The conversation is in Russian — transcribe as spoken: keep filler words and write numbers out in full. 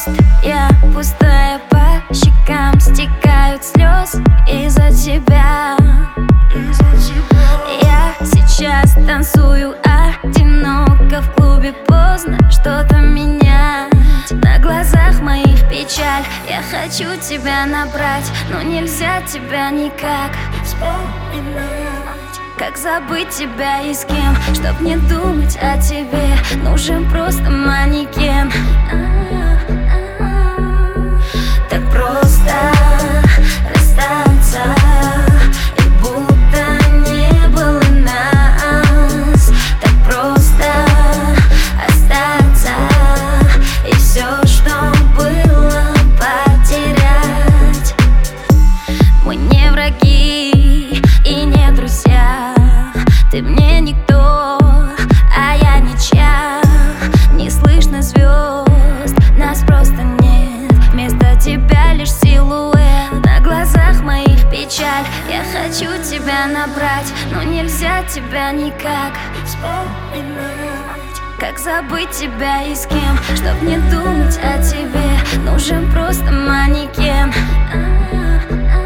мост, я пустая, по щекам стекают слез из-за тебя. Я сейчас танцую одиноко в клубе, поздно что-то менять. На глазах моих печаль, я хочу тебя набрать, но нельзя тебя никак вспоминать. Как забыть тебя и с кем, чтоб не думать о тебе, нужен просто манекен. Так просто расстаться, и будто не было нас. Так просто остаться, и все, что было, потерять. Мы не враги и не друзья, ты мне никто, а я ничья. Не слышно звезд, нас просто нет, вместо тебя лишь силуэт. На глазах моих печаль, я хочу тебя набрать, но нельзя тебя никак вспоминать. Как забыть тебя и с кем, чтоб не думать о тебе, нужен просто манекен.